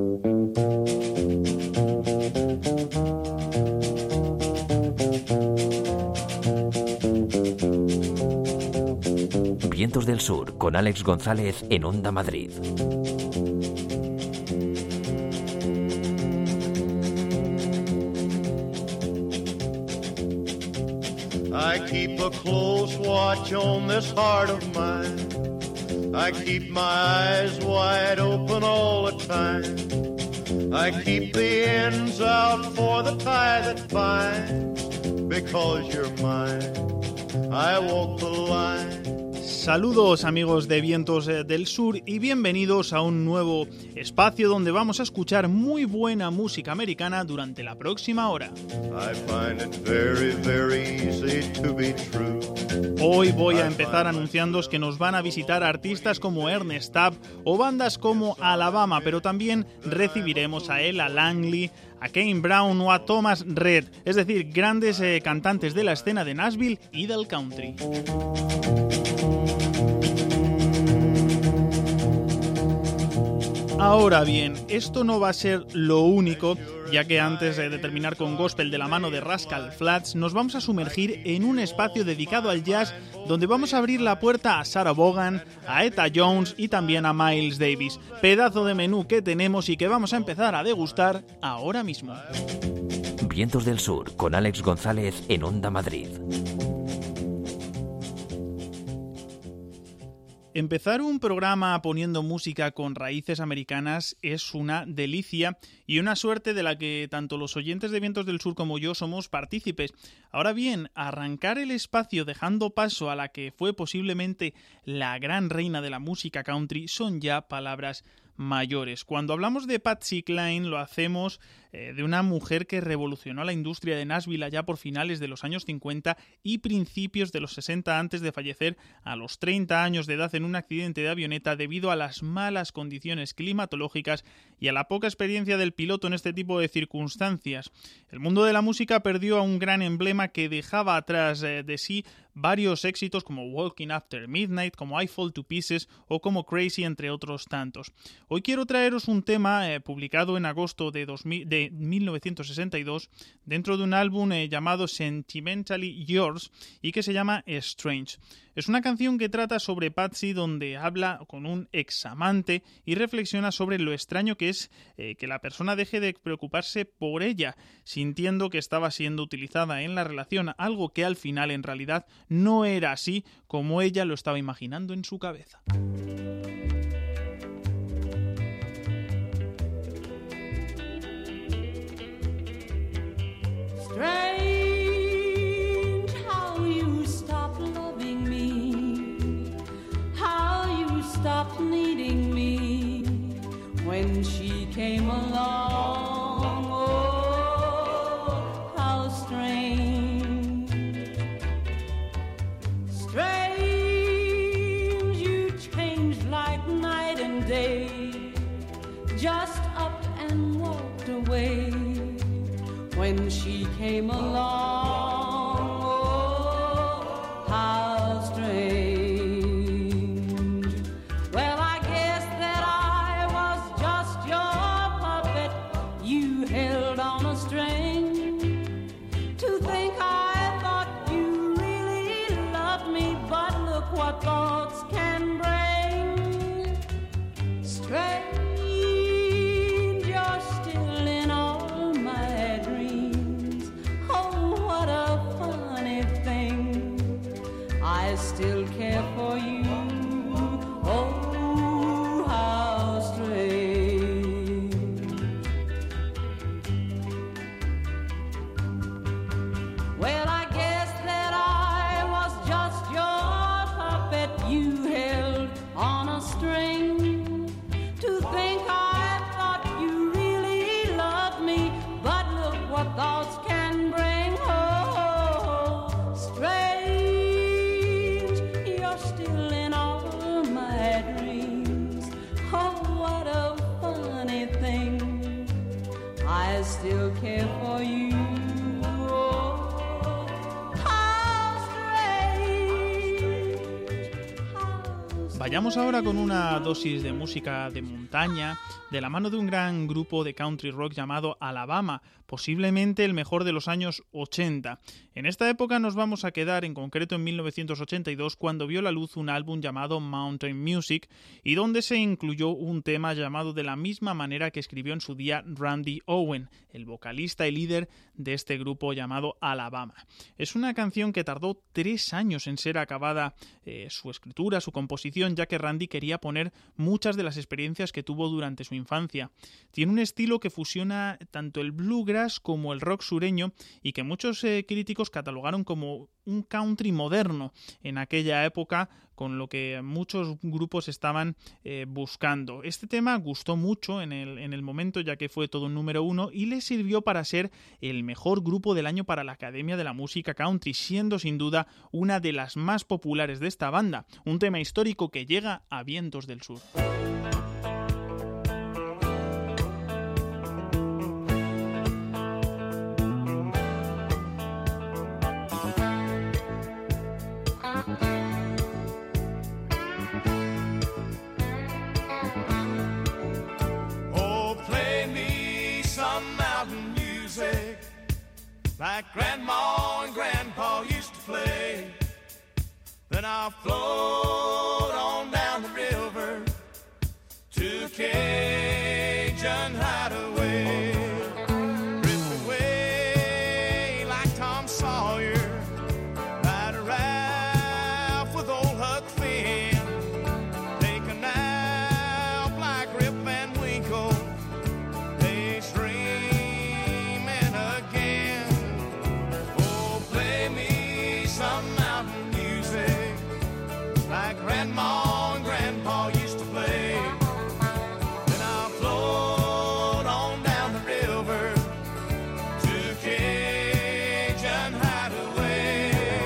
Vientos del Sur, con Alex González en Onda Madrid. I keep a close watch on this heart of mine. I keep my eyes wide open all the time. I keep the ends out for the tie that binds. Because you're mine, I walk the line. Saludos amigos de Vientos del Sur y bienvenidos a un nuevo espacio donde vamos a escuchar muy buena música americana durante la próxima hora. Hoy voy a empezar anunciándoos que nos van a visitar artistas como Ernest Tubb o bandas como Alabama, pero también recibiremos a Ella Langley, a Kane Brown o a Thomas Rhett, es decir, grandes cantantes de la escena de Nashville y del country. Ahora bien, esto no va a ser lo único, ya que antes de terminar con gospel de la mano de Rascal Flatts, nos vamos a sumergir en un espacio dedicado al jazz, donde vamos a abrir la puerta a Sarah Vaughan, a Etta Jones y también a Miles Davis. Pedazo de menú que tenemos y que vamos a empezar a degustar ahora mismo. Vientos del Sur, con Alex González en Onda Madrid. Empezar un programa poniendo música con raíces americanas es una delicia y una suerte de la que tanto los oyentes de Vientos del Sur como yo somos partícipes. Ahora bien, arrancar el espacio dejando paso a la que fue posiblemente la gran reina de la música country son ya palabras mayores. Cuando hablamos de Patsy Cline lo hacemos de una mujer que revolucionó la industria de Nashville allá por finales de los años 50 y principios de los 60 antes de fallecer a los 30 años de edad en un accidente de avioneta debido a las malas condiciones climatológicas y a la poca experiencia del piloto en este tipo de circunstancias. El mundo de la música perdió a un gran emblema que dejaba atrás de sí varios éxitos como Walking After Midnight, como I Fall to Pieces o como Crazy, entre otros tantos. Hoy quiero traeros un tema publicado en agosto de 1962 dentro de un álbum llamado Sentimentally Yours y que se llama Strange. Es una canción que trata sobre Patsy, donde habla con un examante y reflexiona sobre lo extraño que es que la persona deje de preocuparse por ella, sintiendo que estaba siendo utilizada en la relación, algo que al final en realidad no era así como ella lo estaba imaginando en su cabeza. Stopped needing me when she came along. Oh, how strange. Strange, you changed like night and day. Just up and walked away when she came along. Oh, how strange. Thoughts can bring. Strange, you're still in all my dreams. Oh, what a funny thing. I still care for you. Oh, how strange. Well, I guess that I was just your you held on a string. To think I thought you really loved me, but look what thoughts can bring. Oh, strange, you're still in all my dreams. Oh, what a funny thing. I still care for you. Vayamos ahora con una dosis de música de montaña, de la mano de un gran grupo de country rock llamado Alabama, posiblemente el mejor de los años 80. En esta época nos vamos a quedar en concreto en 1982, cuando vio la luz un álbum llamado Mountain Music y donde se incluyó un tema llamado de la misma manera que escribió en su día Randy Owen, el vocalista y líder de este grupo llamado Alabama. Es una canción que tardó 3 años en ser acabada su escritura, su composición, ya que Randy quería poner muchas de las experiencias que tuvo durante su infancia. Tiene un estilo que fusiona tanto el bluegrass como el rock sureño y que muchos críticos catalogaron como un country moderno en aquella época, con lo que muchos grupos estaban buscando. Este tema gustó mucho en el momento, ya que fue todo un número 1 y le sirvió para ser el mejor grupo del año para la Academia de la Música Country, siendo sin duda una de las más populares de esta banda, un tema histórico que llega a vientos del sur. Like Grandma and Grandpa used to play. Then I'll float on down the river to Cajun Hideaway. Drift away like Tom Sawyer, ride a raft with old Huck Finn, take a nap like Rip Van Winkle, daydreaming again. Some mountain music like Grandma and Grandpa used to play. Then I'll float on down the river to Cajun Hideaway.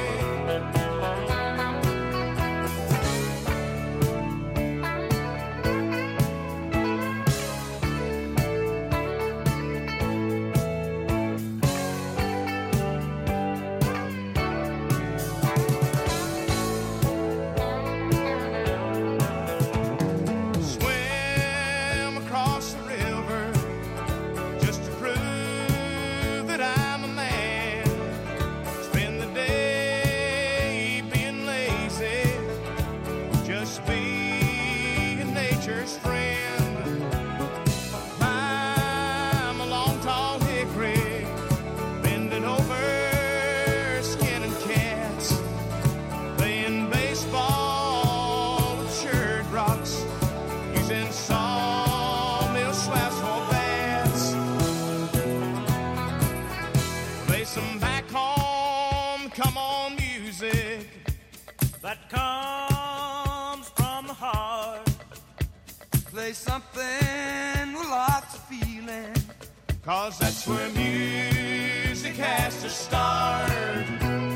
That comes from the heart. Play something with lots of feeling, 'cause that's where music has to start.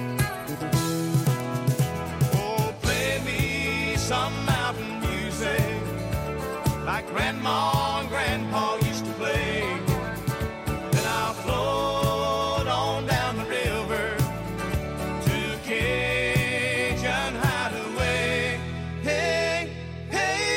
Oh, play me some mountain music like Grandma and Grandpa used to play. Then I'll float on down the river to Cajun Hideaway. Hey, hey.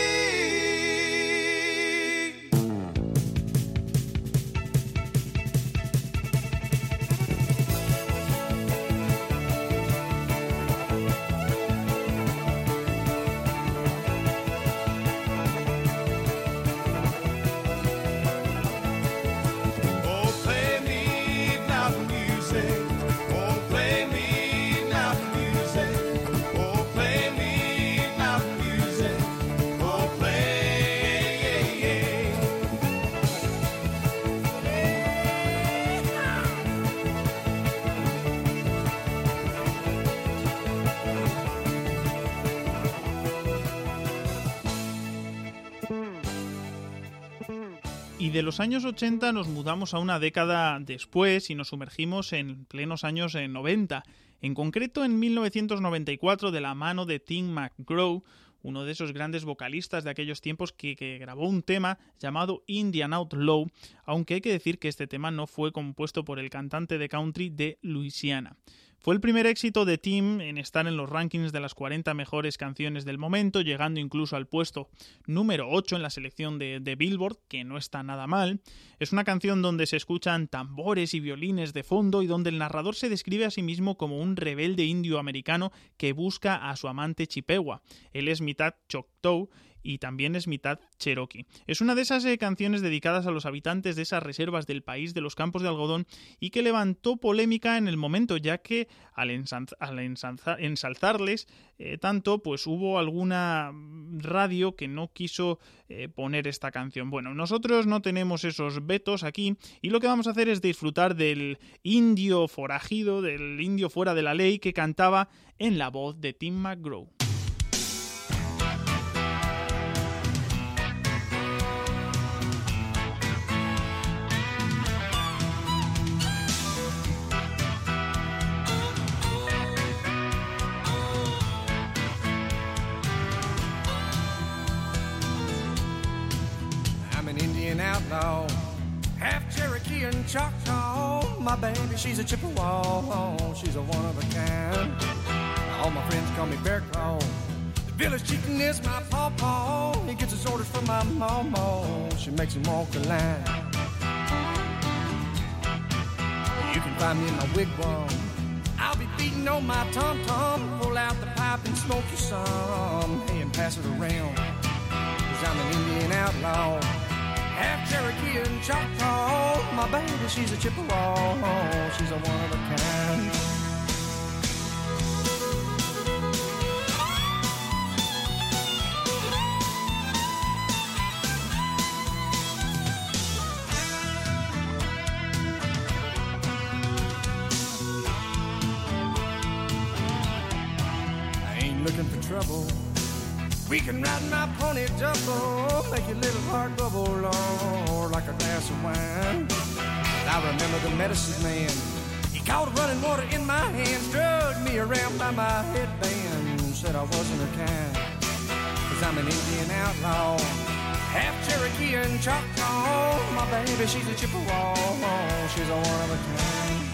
Oh, play me mountain music. Oh, play me mountain music. Oh, play me mountain music. Oh, play, yeah, yeah. Y de los años 80 nos mudamos a una década después y nos sumergimos en plenos años 90. En concreto en 1994, de la mano de Tim McGraw, uno de esos grandes vocalistas de aquellos tiempos que grabó un tema llamado Indian Outlaw, aunque hay que decir que este tema no fue compuesto por el cantante de country de Luisiana. Fue el primer éxito de Tim en estar en los rankings de las 40 mejores canciones del momento, llegando incluso al puesto número 8 en la selección de Billboard, que no está nada mal. Es una canción donde se escuchan tambores y violines de fondo y donde el narrador se describe a sí mismo como un rebelde indio americano que busca a su amante Chippewa. Él es mitad Choctaw y también es mitad Cherokee. Es una de esas canciones dedicadas a los habitantes de esas reservas del país de los campos de algodón y que levantó polémica en el momento, ya que al ensalzarles tanto, pues hubo alguna radio que no quiso poner esta canción. Bueno, nosotros no tenemos esos vetos aquí y lo que vamos a hacer es disfrutar del indio forajido, del indio fuera de la ley que cantaba en la voz de Tim McGraw. Outlaw, half Cherokee and Choctaw. My baby, she's a Chippewa. She's a one of a kind. All my friends call me Bear Claw. The village chicken is my pawpaw. He gets his orders from my mama. She makes him walk the line. You can find me in my wigwam. I'll be beating on my tom-tom. Pull out the pipe and smoke you some. Hey, and pass it around. 'Cause I'm an Indian outlaw. Half Cherokee and Choctaw. My baby, she's a Chippewa. She's a one of a kind. I ain't looking for trouble. We can ride my pony double, make your little heart bubble, Lord, like a glass of wine. I remember the medicine man. He caught running water in my hands, drugged me around by my headband, said I wasn't her kind. 'Cause I'm an Indian outlaw, half Cherokee and Choctaw. My baby, she's a Chippewa, she's a one of a kind.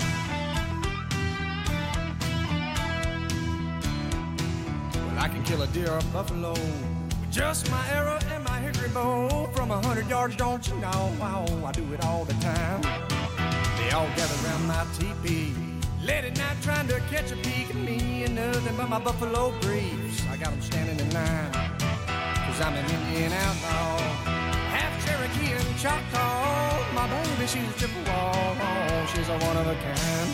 I can kill a deer or a buffalo with just my arrow and my hickory bow. From 100 yards, don't you know? Oh, I do it all the time. They all gather around my teepee, late at night trying to catch a peek at me and nothing but my buffalo briefs. I got them standing in line, 'cause I'm an Indian outlaw, half Cherokee and Choctaw. My baby, she's a Chippewa, she's a one of a kind.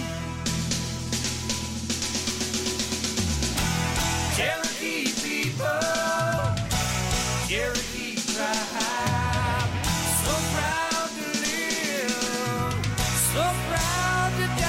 Cherokee people, Cherokee tribe, so proud to live, so proud to die.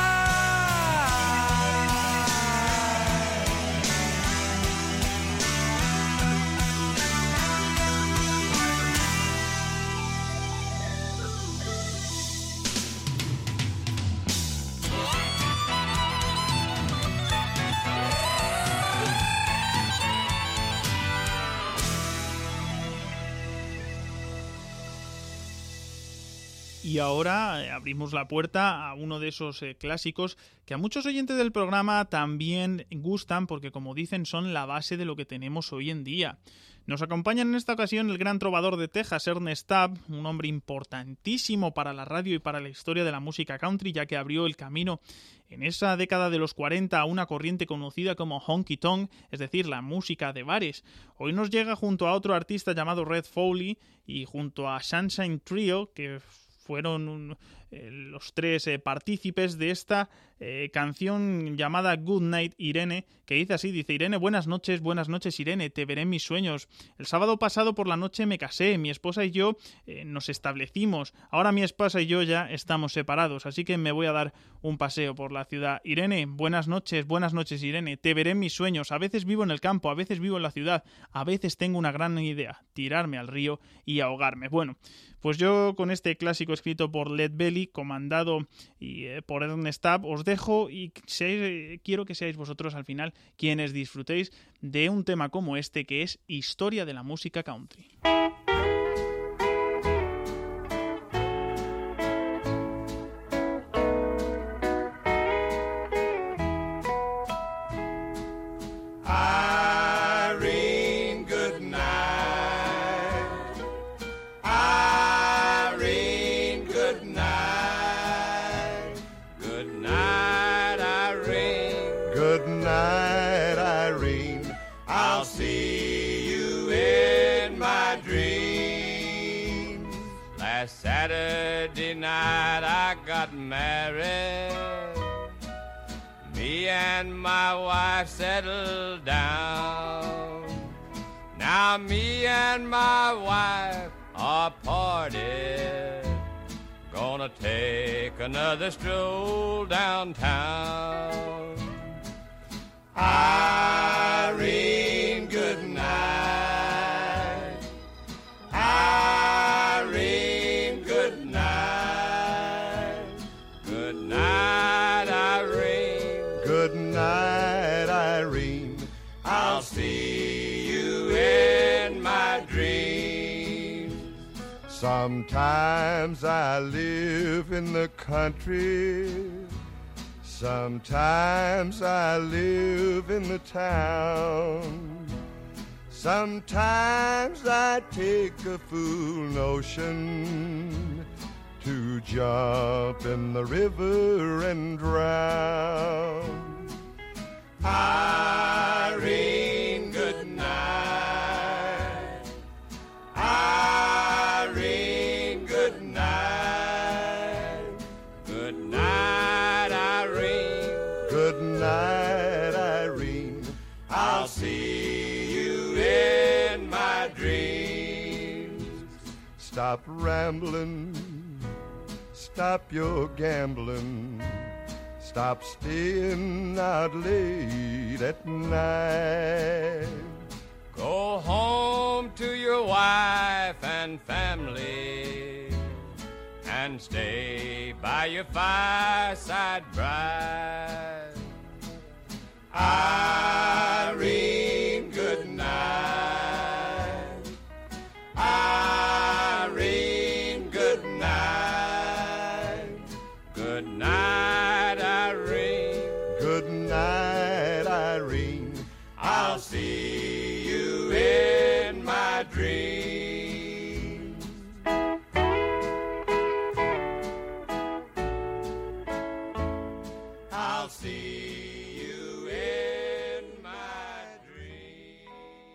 Y ahora abrimos la puerta a uno de esos clásicos que a muchos oyentes del programa también gustan porque, como dicen, son la base de lo que tenemos hoy en día. Nos acompañan en esta ocasión el gran trovador de Texas, Ernest Tubb, un hombre importantísimo para la radio y para la historia de la música country, ya que abrió el camino en esa década de los 40 a una corriente conocida como honky tonk, es decir, la música de bares. Hoy nos llega junto a otro artista llamado Red Foley y junto a Sunshine Trio, que fueron los tres partícipes de esta canción llamada Good Night Irene, que dice así, dice: Irene, buenas noches Irene, te veré en mis sueños. El sábado pasado por la noche me casé, mi esposa y yo nos establecimos, ahora mi esposa y yo ya estamos separados, así que me voy a dar un paseo por la ciudad. Irene, buenas noches Irene, te veré en mis sueños, a veces vivo en el campo, a veces vivo en la ciudad, a veces tengo una gran idea, tirarme al río y ahogarme. Bueno, pues yo con este clásico escrito por Lead Belly, comandado por Ernest Tubb, os dejo y quiero que seáis vosotros al final quienes disfrutéis de un tema como este, que es historia de la música country. Last Saturday night I got married. Me and my wife settled down. Now me and my wife are parted. Gonna take another stroll downtown. Irene, good night. Irene, good night. Good night, Irene. Good night, Irene. I'll see you in my dreams. Sometimes I live in the country. Sometimes I live in the town. Sometimes I take a fool notion to jump in the river and drown. Irene, good night. Irene, good night. Good night, Irene. Good night, Irene. I'll see you in my dreams. Stop rambling, stop your gambling, stop staying out late at night. Go home to your wife and family and stay by your fireside bride. Irene, good night. Irene, good night. Good night, Irene. Good night, Irene. I'll see you in my dreams. I'll see you in my dreams.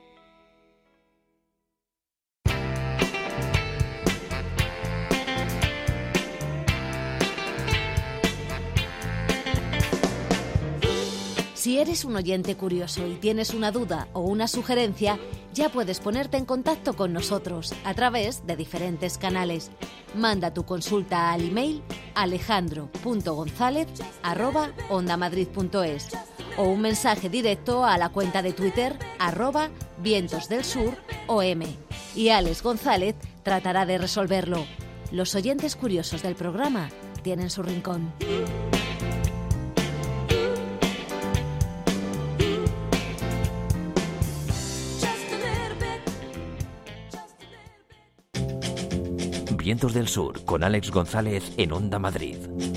Si eres un oyente curioso y tienes una duda o una sugerencia, ya puedes ponerte en contacto con nosotros a través de diferentes canales. Manda tu consulta al email alejandro.gonzalez@ondamadrid.es o un mensaje directo a la cuenta de Twitter @vientosdelsurOM y Alex González tratará de resolverlo. Los oyentes curiosos del programa tienen su rincón. Vientos del Sur con Alex González en Onda Madrid.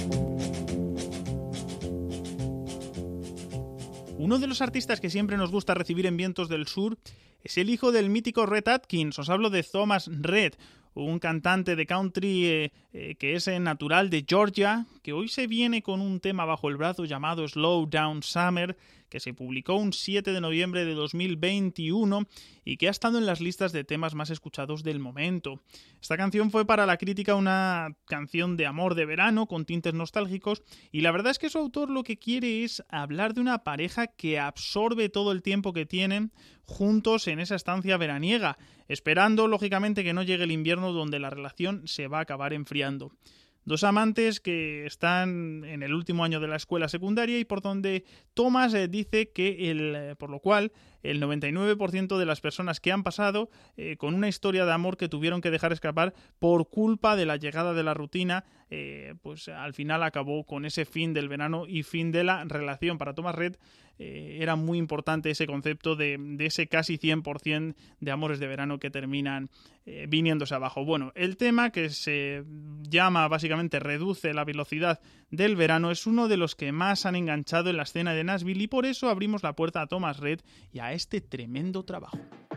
Uno de los artistas que siempre nos gusta recibir en Vientos del Sur es el hijo del mítico Rhett Akins. Os hablo de Thomas Rhett, un cantante de country que es natural de Georgia, que hoy se viene con un tema bajo el brazo llamado Slow Down Summer, que se publicó un 7 de noviembre de 2021 y que ha estado en las listas de temas más escuchados del momento. Esta canción fue para la crítica una canción de amor de verano con tintes nostálgicos, y la verdad es que su autor lo que quiere es hablar de una pareja que absorbe todo el tiempo que tienen juntos en esa estancia veraniega, esperando lógicamente que no llegue el invierno donde la relación se va a acabar enfriando. Dos amantes que están en el último año de la escuela secundaria y por donde Thomas dice que por lo cual el 99% de las personas que han pasado con una historia de amor que tuvieron que dejar escapar por culpa de la llegada de la rutina, pues al final acabó con ese fin del verano y fin de la relación. Para Thomas Rhett era muy importante ese concepto de ese casi 100% de amores de verano que terminan viniéndose abajo. Bueno, el tema, que se llama básicamente Reduce la velocidad del verano, es uno de los que más han enganchado en la escena de Nashville, y por eso abrimos la puerta a Thomas Rhett y a este tremendo trabajo.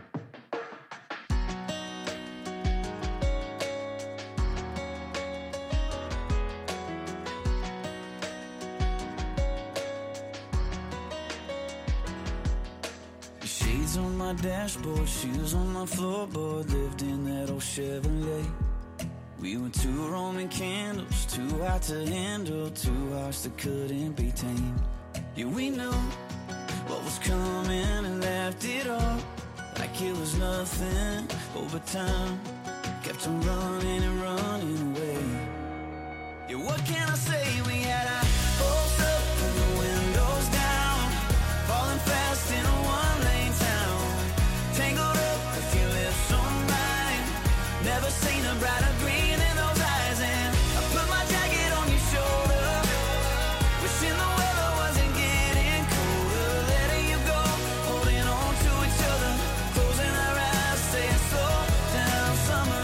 Shades on my dashboard, shoes on my floorboard, lived in that old Chevrolet. We were two Roman candles, too hot to handle, two hearts that couldn't be tamed. Yeah, we knew what was coming and left it all like it was nothing. Over time, kept on running and running away. Yeah, what can I say? We had our hopes up and the windows down, falling fast in a one-lane town, tangled up with your lips on mine, never seen a brighter green in those eyes. And I put my jacket on your shoulder, wishing the weather wasn't getting colder, letting you go, holding on to each other, closing our eyes, saying slow down summer.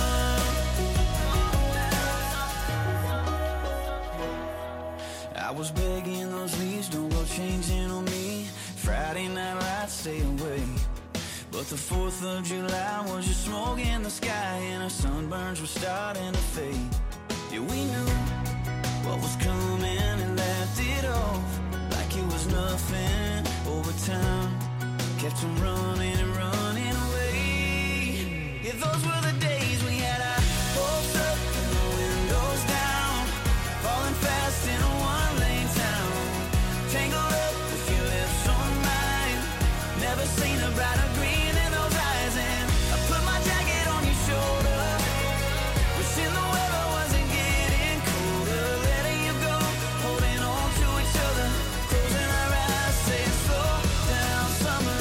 I was begging those leaves, don't go changing on me. Friday night lights, stay away. But the 4th of July was just smoke in the sky, and our sunburns were starting to fade. Yeah, we knew what was coming and left it off like it was nothing. Over time, kept on running and running away. Yeah, those were the days we had our hopes up and the windows down, falling fast in a one-lane town, tangled up with your lips on mine, never seen a brighter green in those eyes. And I put my jacket on your shoulder, wishing the weather wasn't getting colder, letting you go, holding on to each other, closing our eyes, saying slow down summer.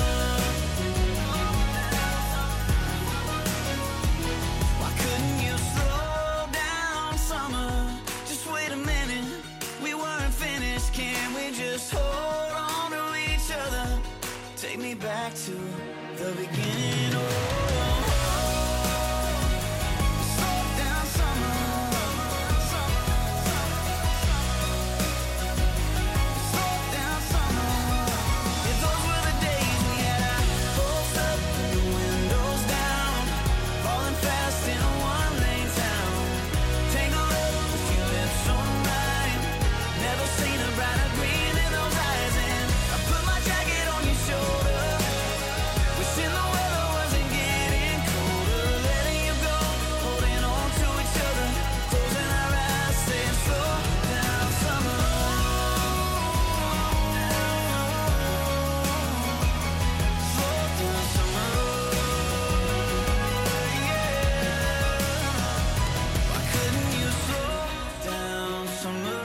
Why couldn't you slow down summer? Just wait a minute, we weren't finished. Can we just hold on to each other? Take me back to the beginning. Slow down summer. Slow down summer. Yeah, those were the days we had our hopes up and the windows down, falling fast in a one-lane town, tangled up with your lips on mine, never seen a brighter green in those eyes. And I put my jacket on your shoulder, wishing the weather wasn't getting colder, letting you go, holding on to each other, closing our eyes, saying slow down summer. Slow down summer. Yeah. Why couldn't you slow down summer?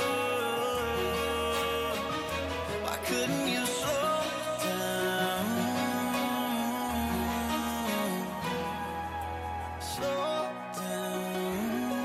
Why couldn't you slow down? Slow down.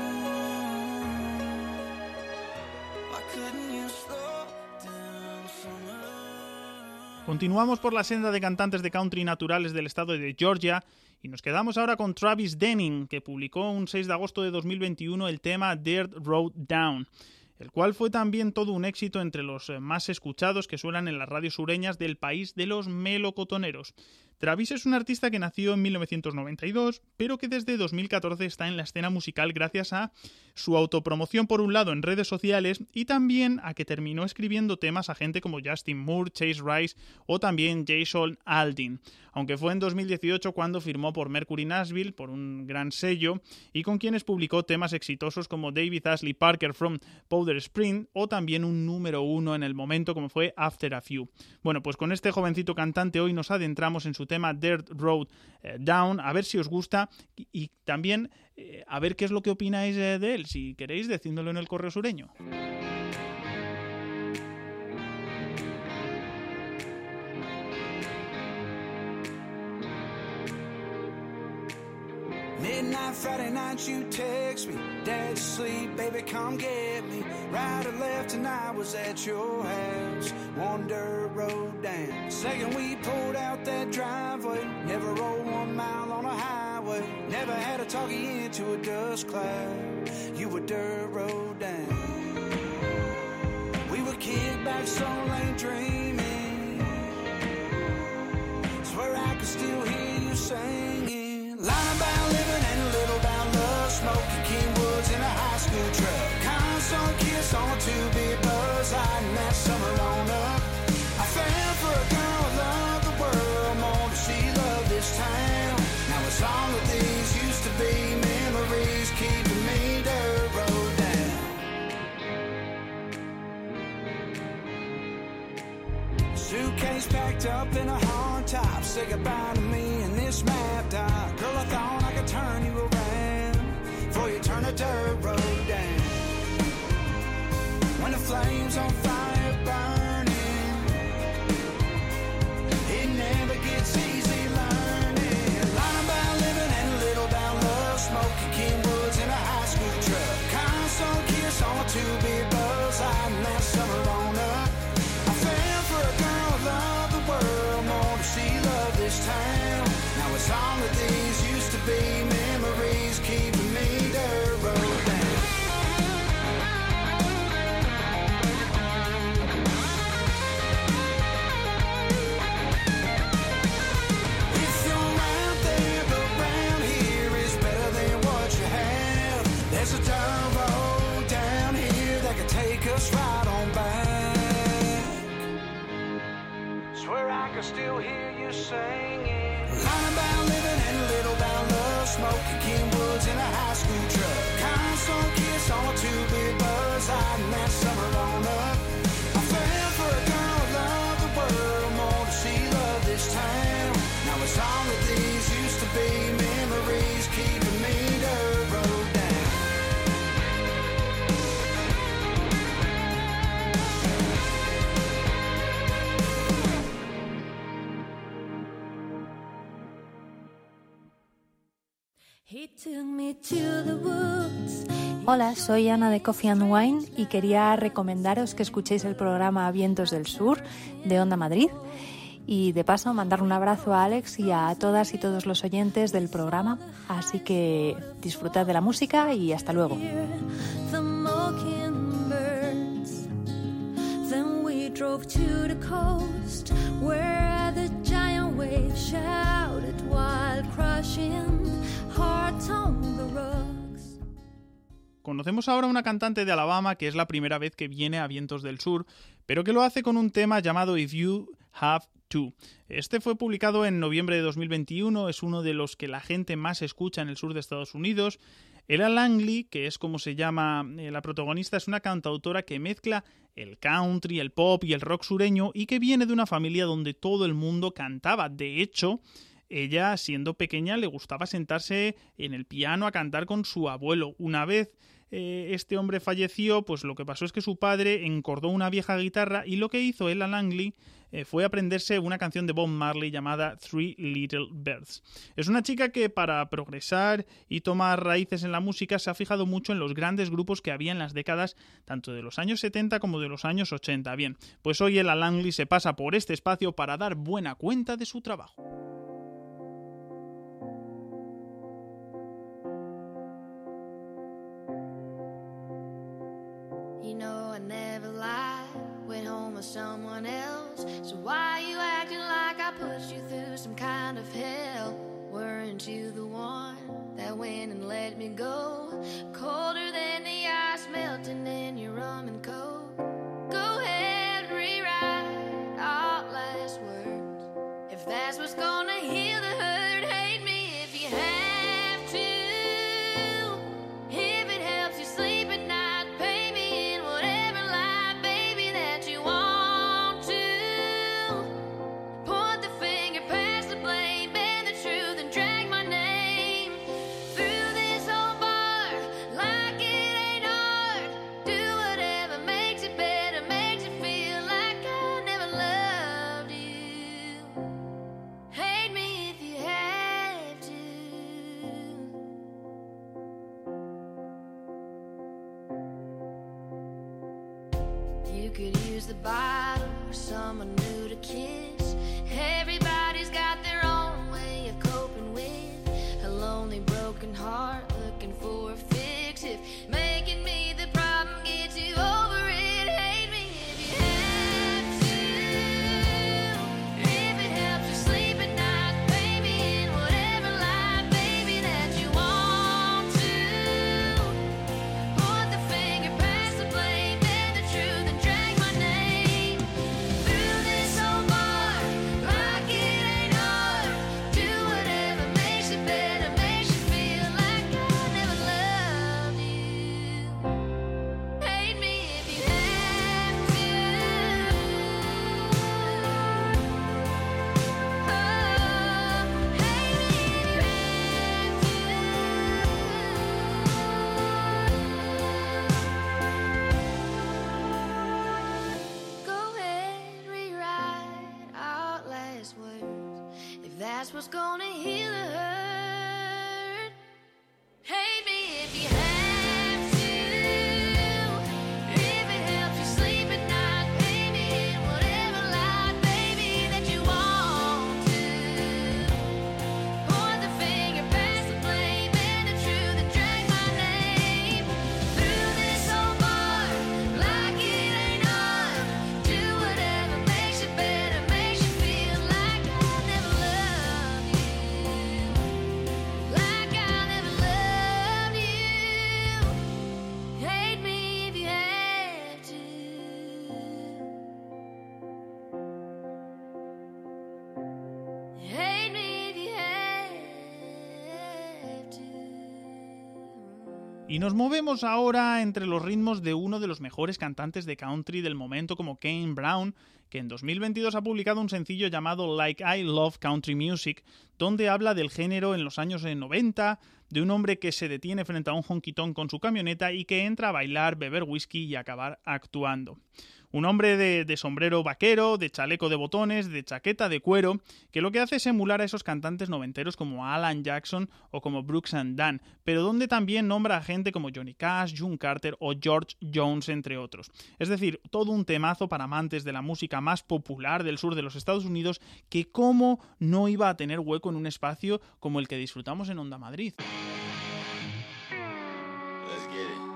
Why couldn't you slow down summer? Continuamos por la senda de cantantes de country naturales del estado de Georgia y nos quedamos ahora con Travis Denning, que publicó un 6 de agosto de 2021 el tema Dirt Road Down, el cual fue también todo un éxito entre los más escuchados que suenan en las radios sureñas del país de los melocotoneros. Travis es un artista que nació en 1992, pero que desde 2014 está en la escena musical gracias a su autopromoción por un lado en redes sociales y también a que terminó escribiendo temas a gente como Justin Moore, Chase Rice o también Jason Aldean, aunque fue en 2018 cuando firmó por Mercury Nashville, por un gran sello, y con quienes publicó temas exitosos como David Ashley Parker from Powder Spring o también un número 1 en el momento como fue After a Few. Bueno, pues con este jovencito cantante hoy nos adentramos en su tema Dirt Road Down, a ver si os gusta y también a ver qué es lo que opináis de él. Si queréis, decídmelo en el correo sureño. Midnight Friday night you text me, Dad's asleep, baby come get me. Right or left and I was at your house, one dirt road down. Second we pulled out that driveway, never rode 1 mile on a highway. Never had to talk you into a dust cloud, you were dirt road down. We were kicked back Soul Lane dreaming, swear I could still hear you singing. Line about living and a little about love, smoking Kingwoods in a high school truck. Constant kiss on a 2-bit buzz, lighting that summer on up. I fell for a girl who loved the world more than she loved this town. Now it's all of these used to be memories packed up in a hard top. Say goodbye to me in this map dot. Girl, I thought I could turn you around before you turn a dirt road down. When the flames on fire burning, it never gets easy learning. Line about living and a little about love. Smoking Kenwoods in a high school truck. Constant kiss on a 2-bit buzz. Hiding that summer on up. I fell for a girl who loved the world more than she loved this town. Now it's all of these used to be memories keeping me dirt road down. If you're out there, but round here is better than what you have. There's a dirt road down here that can take us right on back. Swear I can still hear you singing. Line about living and a little about love. Smoking Kenwoods in a high school truck. Constant kiss on a 2-bit buzz. Hiding that summer on up. I fell for a girl who loved the world more than she loved this town. Now it's all of these used to be memories keeping me dirt road down. He took me to the woods. Hola, soy Ana de Coffee and Wine y quería recomendaros que escuchéis el programa Vientos del Sur de Onda Madrid y de paso mandar un abrazo a Alex y a todas y todos los oyentes del programa. Así que disfrutad de la música y hasta luego. The mockingbirds. Then we drove to the coast where the giant waves shouted while crushing hearts on the rocks. Conocemos ahora una cantante de Alabama que es la primera vez que viene a Vientos del Sur, pero que lo hace con un tema llamado If You Have To. Este fue publicado en noviembre de 2021, es uno de los que la gente más escucha en el sur de Estados Unidos. Ella Langley, que es como se llama la protagonista, es una cantautora que mezcla el country, el pop y el rock sureño y que viene de una familia donde todo el mundo cantaba. De hecho, ella, siendo pequeña, le gustaba sentarse en el piano a cantar con su abuelo. Una vez este hombre falleció, pues lo que pasó es que su padre encordó una vieja guitarra y lo que hizo Ella Langley fue aprenderse una canción de Bob Marley llamada Three Little Birds. Es una chica que para progresar y tomar raíces en la música se ha fijado mucho en los grandes grupos que había en las décadas tanto de los años 70 como de los años 80. Bien, pues hoy Ella Langley se pasa por este espacio para dar buena cuenta de su trabajo. You know I never lied, went home with someone else. So why you acting like I put you through some kind of hell? Weren't you the one that went and let me go? Colder than the ice melting in your rum and coke. Go ahead, rewrite all last words. If that's what's gonna heal the hurt, hate me if you have to. If it helps you sleep at night, the bottle or someone new to kiss. Everybody's got their own way of coping with a lonely broken heart looking for a fix. If making me the problem gets you over it, hate me if you have to. If it helps you sleep at night, baby, in whatever life, baby, that you want to. Point the finger past the blame, bend the truth and drag my name through this old bar That's what's gonna heal the hurt. Hate me if you have to. If it helps you sleep at night, pay me in whatever light, baby, that you want to. Point the finger, pass the blame, and the truth and drag my name through this whole bar like it ain't on. Do whatever makes you better, makes you feel like I never loved you. Like I never loved you. Hate me if you have to. Hate me if you have to. Y nos movemos ahora entre los ritmos de uno de los mejores cantantes de country del momento como Kane Brown, que en 2022 ha publicado un sencillo llamado Like I Love Country Music, donde habla del género en los años 90, de un hombre que se detiene frente a un honky-tonk con su camioneta y que entra a bailar, beber whisky y acabar actuando. Un hombre de sombrero vaquero, de chaleco de botones, de chaqueta de cuero, que lo que hace es emular a esos cantantes noventeros como Alan Jackson o como Brooks and Dunn, pero donde también nombra a gente como Johnny Cash, June Carter o George Jones, entre otros. Es decir, todo un temazo para amantes de la música más popular del sur de los Estados Unidos, que cómo no iba a tener hueco en un espacio como el que disfrutamos en Onda Madrid. Let's get it.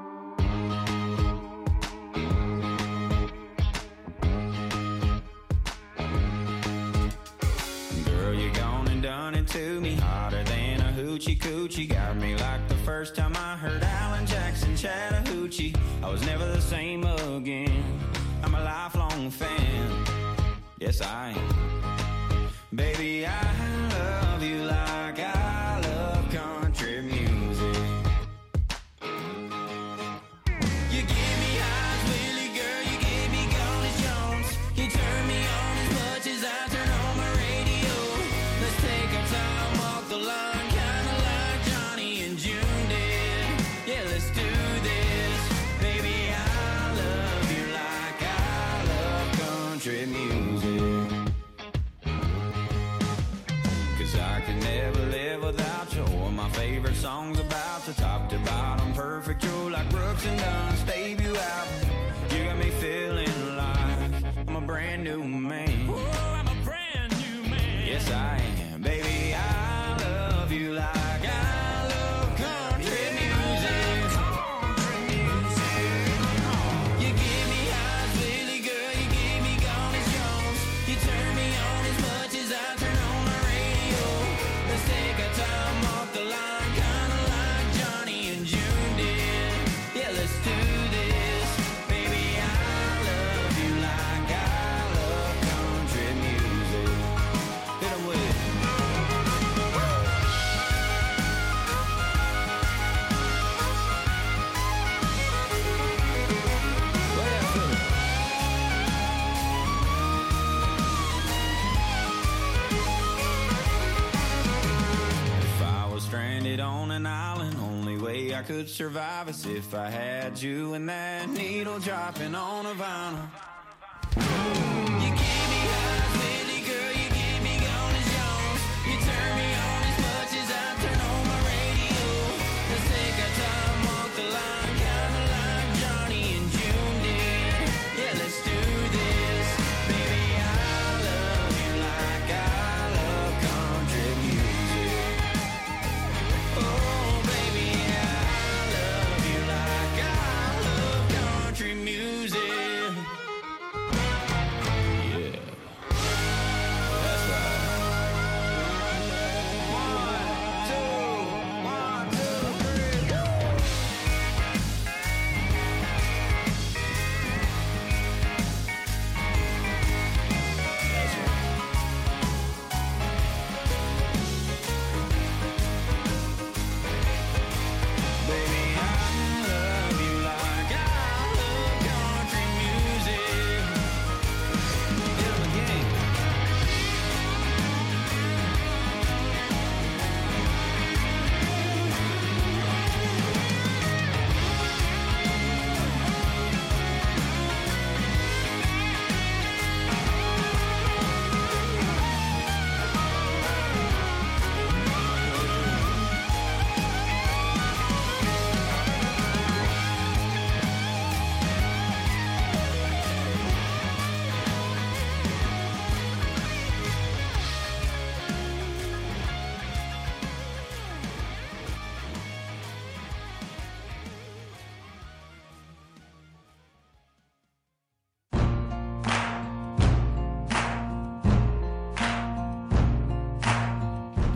Girl, you gone and done it to me, hotter than a hoochie coochie. Got me like the first time I heard Alan Jackson Chattahoochee. I was never the same again. I'm a lifelong fan. Yes, I am. Baby, I love you like I love country music. You give me highs, Willie, girl, you give me Golish Jones. You turn me on as much as I turn on my radio. Let's take our time off the line, kinda like Johnny and June did. Yeah, let's do this. Baby, I love you like I love country music. I can never live without you. All my favorite songs about the top to bottom, perfect. You're like Brooks and Dunn's debut album. You got me feeling like I'm a brand new man. Ooh, I'm a brand new man. Yes, I am. Baby, I love you like I love country music. Country music. You give me highs, Willie, girl, you give me Golish Jones. You turn me on as much as I turn on my radio. Let's take our time off the line, kinda like Johnny and June did. Yeah, let's do this. Baby, I love you like I love country music. Hit 'em with it. Play that for me. If I was stranded on an island, only way I could survive is if I had you and that needle dropping on a vinyl. You give me highs, Willie, girl, you give me Golish Jones. You turn me on as much as I turn on my radio. Let's take our time off the line, kinda like Johnny and June did. Yeah, let's do this. Baby, I love you like I love country music. Oh, baby, I love you like I love country music.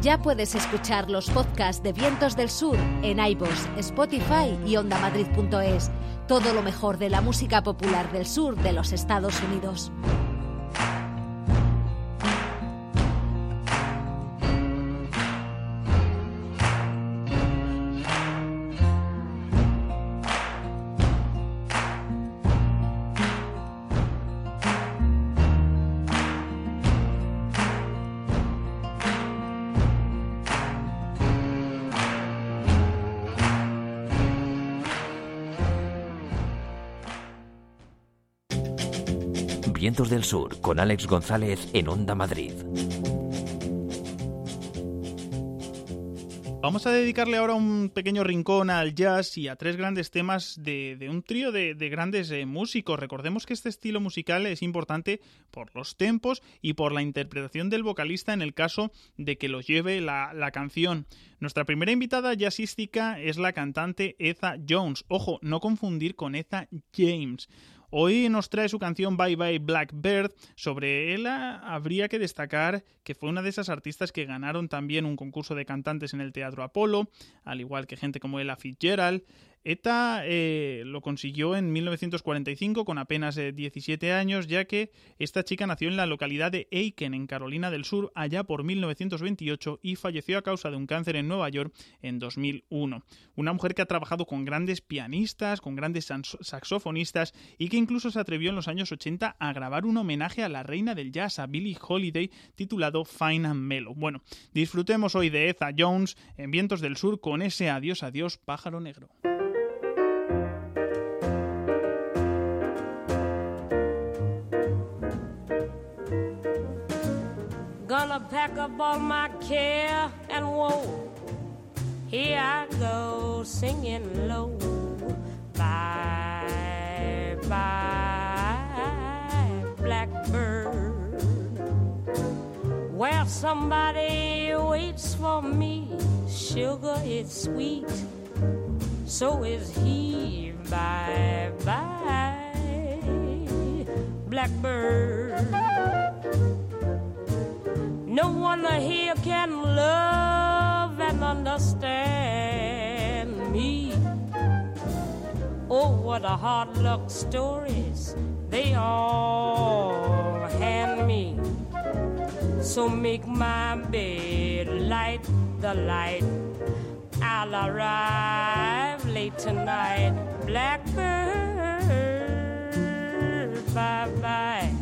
Ya puedes escuchar los podcasts de Vientos del Sur en iVoox, Spotify y ondamadrid.es. Todo lo mejor de la música popular del sur de los Estados Unidos. Vientos del Sur con Alex González en Onda Madrid. Vamos a dedicarle ahora un pequeño rincón al jazz y a tres grandes temas de un trío de grandes músicos. Recordemos que este estilo musical es importante por los tempos y por la interpretación del vocalista en el caso de que los lleve la canción. Nuestra primera invitada jazzística es la cantante Etha Jones. Ojo, no confundir con Etha James. Hoy nos trae su canción Bye Bye Blackbird. Sobre ella habría que destacar que fue una de esas artistas que ganaron también un concurso de cantantes en el Teatro Apolo, al igual que gente como Ella Fitzgerald. Etha lo consiguió en 1945 con apenas 17 años, ya que esta chica nació en la localidad de Aiken, en Carolina del Sur, allá por 1928 y falleció a causa de un cáncer en Nueva York en 2001. Una mujer que ha trabajado con grandes pianistas, con grandes saxofonistas y que incluso se atrevió en los años 80 a grabar un homenaje a la reina del jazz, a Billie Holiday, titulado Fine and Mellow. Bueno, disfrutemos hoy de Etha Jones en Vientos del Sur con ese Adiós, adiós, pájaro negro. Gonna pack up all my care and woe. Here I go singing low. Bye, bye, blackbird. Well, somebody waits for me. Sugar, it's sweet. So is he. Bye, bye, blackbird. No one here can love and understand me. Oh, what a hard luck stories they all hand me. So make my bed light the light. I'll arrive late tonight. Blackbird, bye-bye.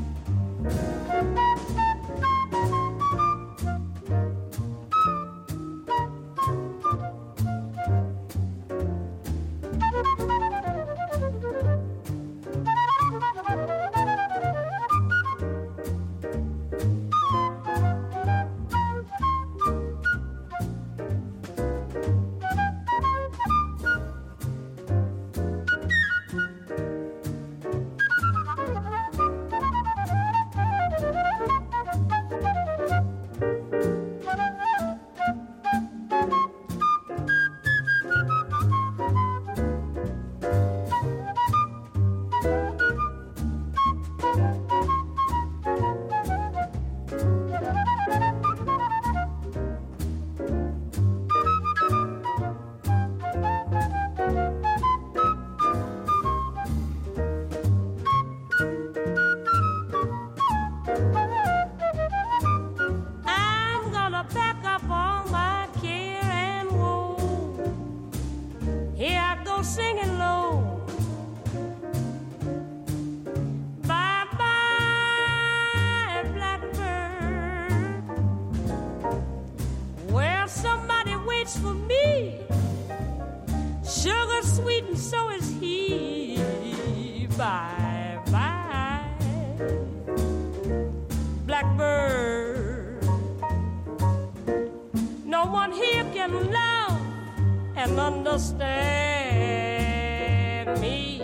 Understand me.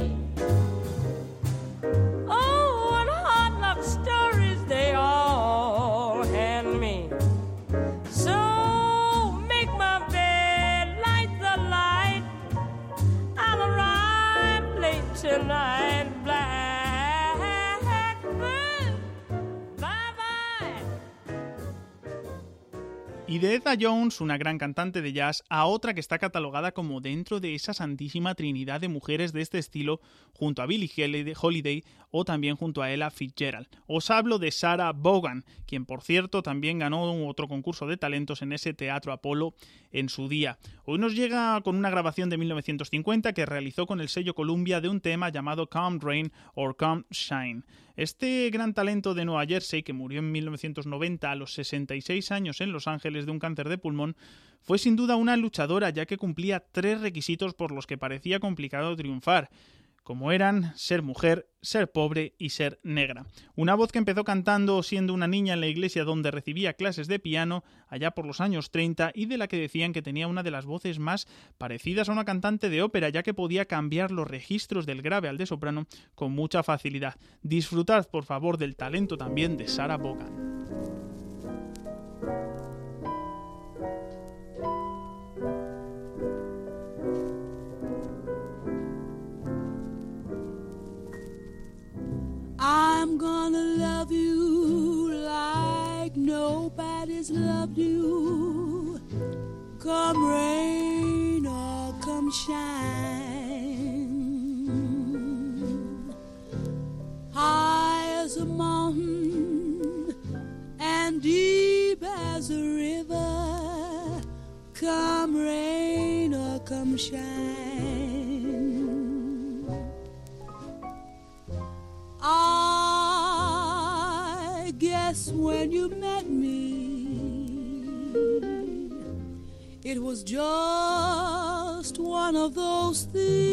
Oh, what hard luck stories they all hand me. So make my bed, light the light. I'll arrive late tonight. Blackbird, bye bye. Y de Etta Jones, una gran cantante de jazz, a otra que está catalogada como dentro de esa santísima trinidad de mujeres de este estilo, junto a Billie Holiday o también junto a Ella Fitzgerald. Os hablo de Sarah Vaughan, quien por cierto también ganó otro concurso de talentos en ese Teatro Apolo en su día. Hoy nos llega con una grabación de 1950 que realizó con el sello Columbia de un tema llamado Come Rain or Come Shine. Este gran talento de Nueva Jersey, que murió en 1990 a los 66 años en Los Ángeles de un cáncer de pulmón, fue sin duda una luchadora, ya que cumplía 3 requisitos por los que parecía complicado triunfar, como eran ser mujer, ser pobre y ser negra. Una voz que empezó cantando siendo una niña en la iglesia donde recibía clases de piano allá por los años 30 y de la que decían que tenía una de las voces más parecidas a una cantante de ópera, ya que podía cambiar los registros del grave al de soprano con mucha facilidad. Disfrutad por favor del talento también de Sarah Vaughan. I'm gonna love you like nobody's loved you. Come rain or come shine. High as a mountain and deep as a river. Come rain or come shine. I guess when you met me, it was just one of those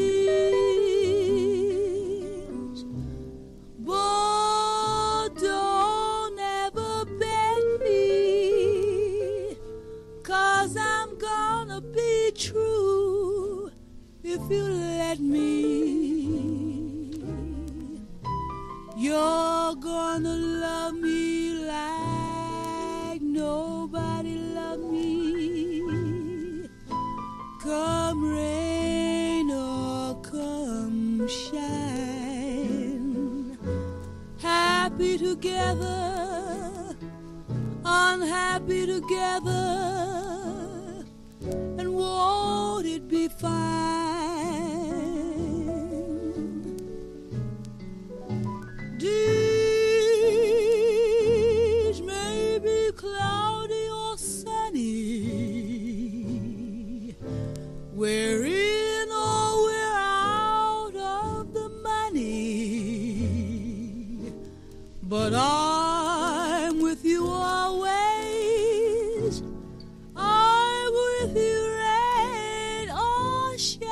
things. But don't ever beg me, 'cause I'm gonna be true if you let me. You're gonna love me like nobody loved me. Come rain or come shine. Happy together, unhappy together, and won't it be fine? Days may be cloudy or sunny, we're in or we're out of the money, but I'm with you always. I'm with you rain or shine.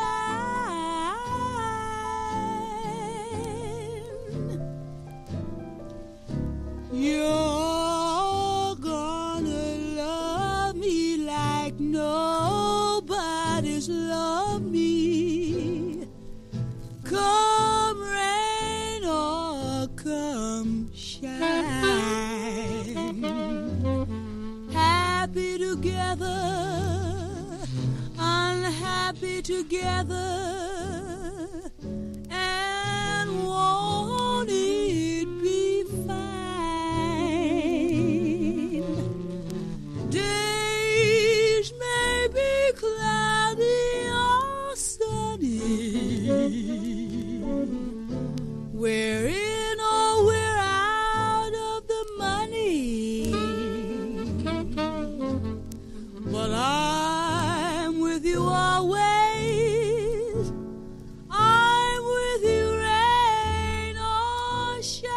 You're gonna love me like nobody's loved me. Come rain or come shine. Happy together, unhappy together, and won't it be fine? Days may be cloudy or sunny, we're in or we're out of the money, but I'm with you always. I'm with you rain or shine.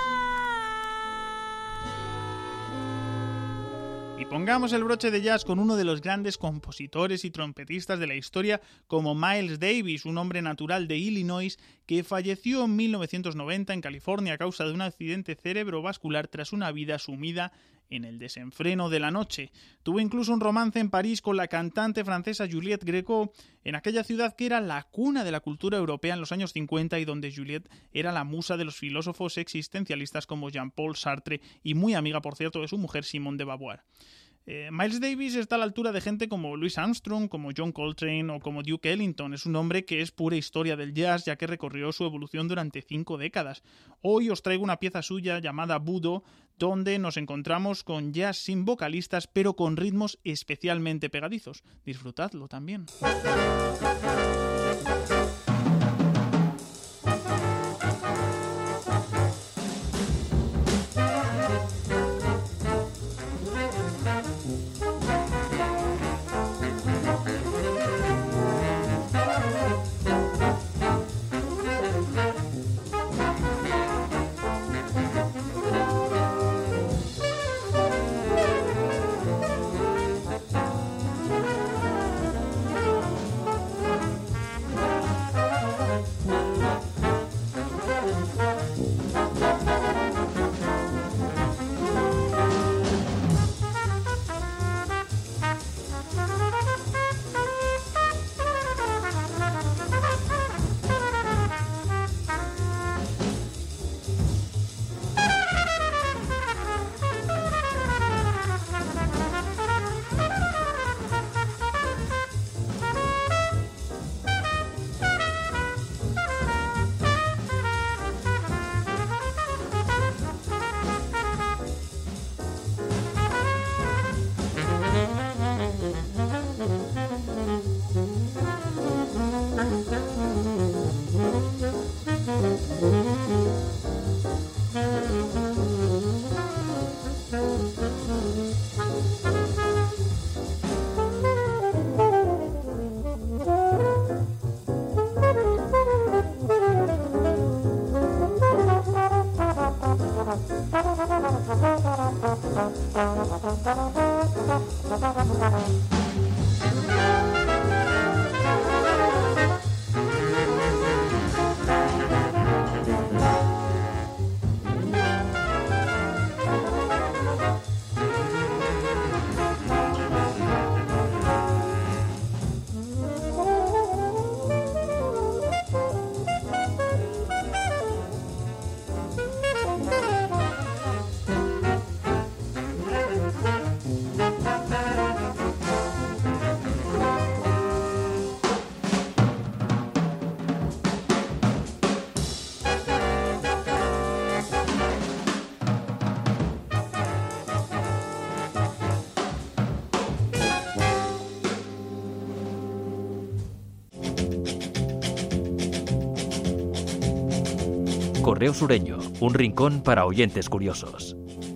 Y pongamos el broche de jazz con uno de los grandes compositores y trompetistas de la historia como Miles Davis, un hombre natural de Illinois que falleció en 1990 en California a causa de un accidente cerebrovascular tras una vida sumida en el desenfreno de la noche. Tuvo incluso un romance en París con la cantante francesa Juliette Gréco, en aquella ciudad que era la cuna de la cultura europea en los años 50 y donde Juliette era la musa de los filósofos existencialistas como Jean-Paul Sartre y muy amiga, por cierto, de su mujer Simone de Beauvoir. Miles Davis está a la altura de gente como Louis Armstrong, como John Coltrane o como Duke Ellington. Es un hombre que es pura historia del jazz, ya que recorrió su evolución durante 5 décadas. Hoy os traigo una pieza suya llamada Voodoo, donde nos encontramos con jazz sin vocalistas, pero con ritmos especialmente pegadizos. Disfrutadlo también. Correo Sureño, un rincón para oyentes curiosos.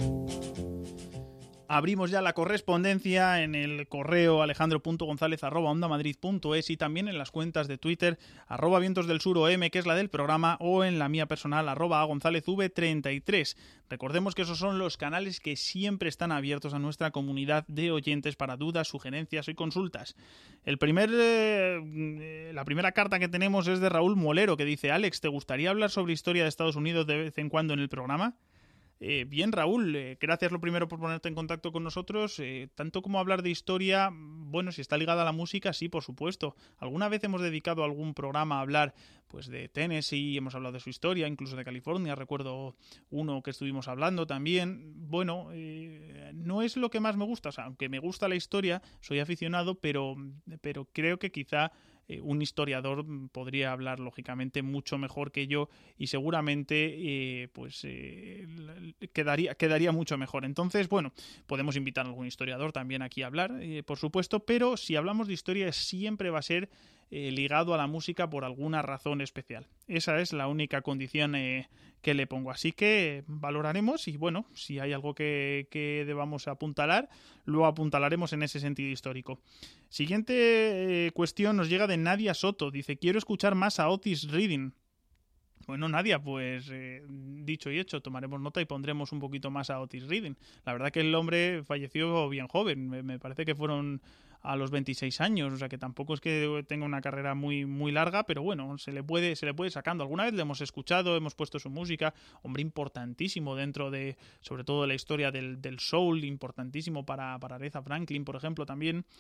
Abrimos ya la correspondencia en el correo alejandro.gonzalez@ondamadrid.es y también en las cuentas de Twitter @vientosdelsurOM, que es la del programa, o en la mía personal @agonzalezv33. Recordemos que esos son los canales que siempre están abiertos a nuestra comunidad de oyentes para dudas, sugerencias y consultas. La primera carta que tenemos es de Raúl Molero, que dice: Alex, ¿te gustaría hablar sobre historia de Estados Unidos de vez en cuando en el programa? Bien, Raúl, gracias lo primero por ponerte en contacto con nosotros. Tanto como hablar de historia, bueno, si está ligada a la música, sí, por supuesto. Alguna vez hemos dedicado algún programa a hablar pues de Tennessee, hemos hablado de su historia, incluso de California, recuerdo uno que estuvimos hablando también. Bueno, no es lo que más me gusta, o sea, aunque me gusta la historia, soy aficionado, pero creo que quizá un historiador podría hablar lógicamente mucho mejor que yo y seguramente quedaría mucho mejor. Entonces, bueno, podemos invitar a algún historiador también aquí a hablar, por supuesto, pero si hablamos de historia siempre va a ser ligado a la música por alguna razón especial. Esa es la única condición que le pongo. Así que valoraremos y, bueno, si hay algo que debamos apuntalar, lo apuntalaremos en ese sentido histórico. Siguiente cuestión nos llega de Nadia Soto. Dice: quiero escuchar más a Otis Redding. Bueno, Nadia, pues dicho y hecho, tomaremos nota y pondremos un poquito más a Otis Redding. La verdad que el hombre falleció bien joven, me parece que fueron a los 26 años, o sea que tampoco es que tenga una carrera muy, muy larga, pero bueno, se le puede sacando. Alguna vez le hemos escuchado, hemos puesto su música, hombre importantísimo dentro de, sobre todo de la historia del soul, importantísimo para Aretha Franklin, por ejemplo, también.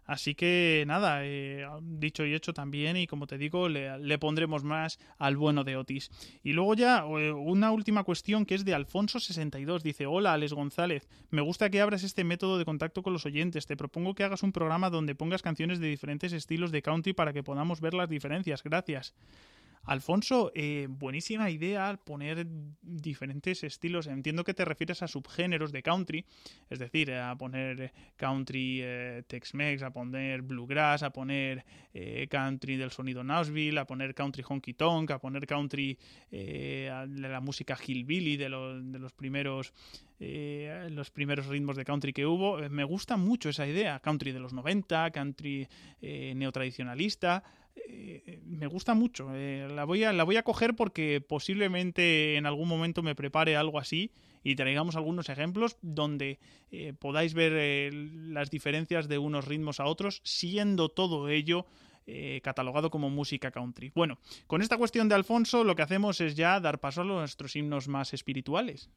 Así que nada, dicho y hecho también, y como te digo, le pondremos más al bueno de Otis. Y luego ya una última cuestión que es de Alfonso62. Dice: hola Alex González, me gusta que abras este método de contacto con los oyentes. Te propongo que hagas un programa donde pongas canciones de diferentes estilos de country para que podamos ver las diferencias. Gracias. Alfonso, buenísima idea poner diferentes estilos. Entiendo que te refieres a subgéneros de country, es decir, a poner country Tex-Mex, a poner bluegrass, a poner country del sonido Nashville, a poner country honky tonk, a poner country de la música hillbilly de los primeros ritmos de country que hubo. Me gusta mucho esa idea. Country de los 90, country neotradicionalista. Me gusta mucho. La voy a coger porque posiblemente en algún momento me prepare algo así y traigamos algunos ejemplos donde podáis ver las diferencias de unos ritmos a otros, siendo todo ello catalogado como música country. Bueno, con esta cuestión de Alfonso lo que hacemos es ya dar paso a nuestros himnos más espirituales.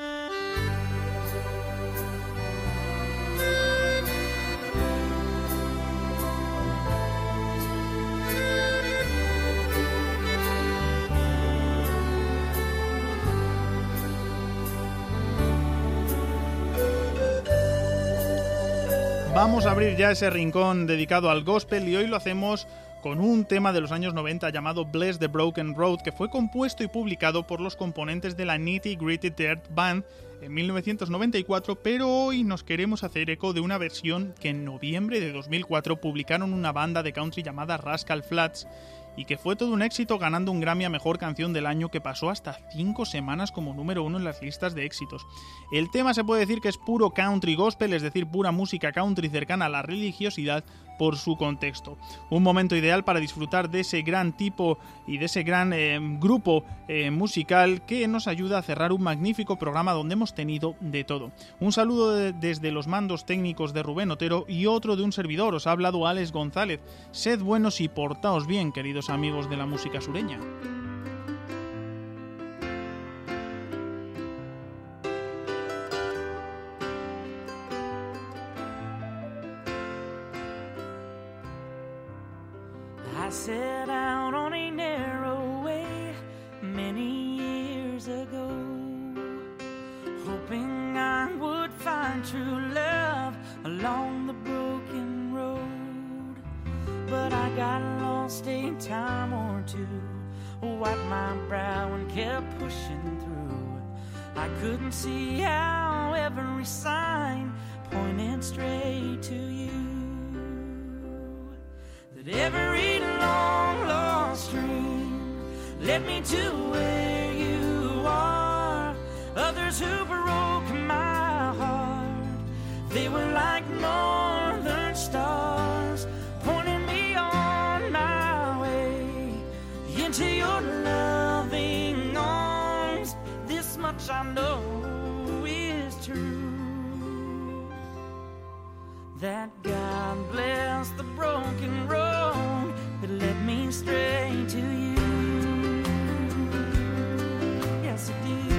Vamos a abrir ya ese rincón dedicado al gospel y hoy lo hacemos con un tema de los años 90 llamado Bless the Broken Road, que fue compuesto y publicado por los componentes de la Nitty Gritty Dirt Band en 1994, pero hoy nos queremos hacer eco de una versión que en noviembre de 2004 publicaron una banda de country llamada Rascal Flatts y que fue todo un éxito, ganando un Grammy a Mejor Canción del Año, que pasó hasta 5 semanas como número 1 en las listas de éxitos. El tema se puede decir que es puro country gospel, es decir, pura música country cercana a la religiosidad por su contexto. Un momento ideal para disfrutar de ese gran tipo y de ese gran grupo musical que nos ayuda a cerrar un magnífico programa donde hemos tenido de todo. Un saludo desde los mandos técnicos de Rubén Otero y otro de un servidor. Os ha hablado Alex González. Sed buenos y portaos bien, queridos amigos de la música sureña. I set out on a narrow way many years ago, hoping I would find true love along the broken road. But I got lost a time or two, wiped my brow and kept pushing through. I couldn't see how every sign pointed straight to you. That every long lost dream led me to where you are. Others who broke my heart, they were like northern stars, pointing me on my way into your loving arms. This much I know is true, that God bless the broken road that led me straight to you. Yes, it did.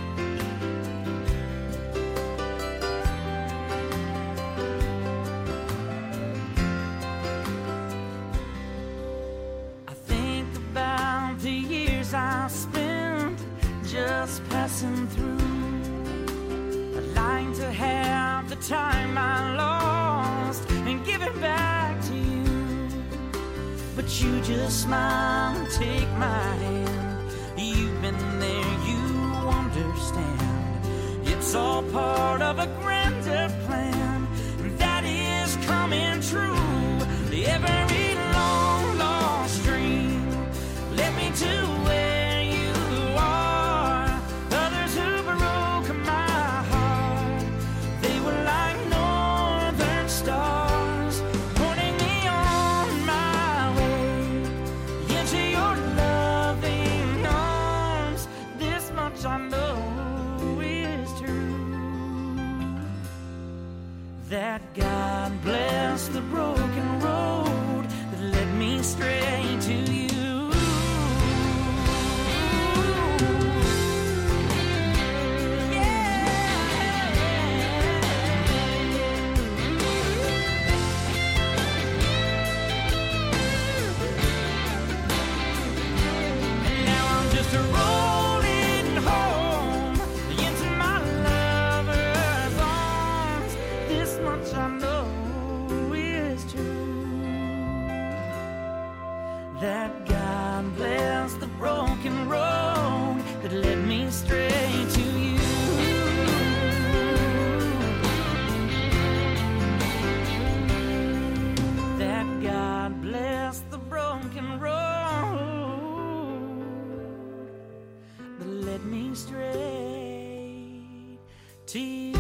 I think about the years I spent just passing through. I'd like to have the time I lost and give it back to you. But you just smile and take my hand. You've been there, you understand. It's all part of a grander plan that is coming true. Every long lost dream led me to where you are. Others who broke my heart, they were like northern stars, pointing me on my way into your love. me straight to you. That God bless the broken road that led me straight to you.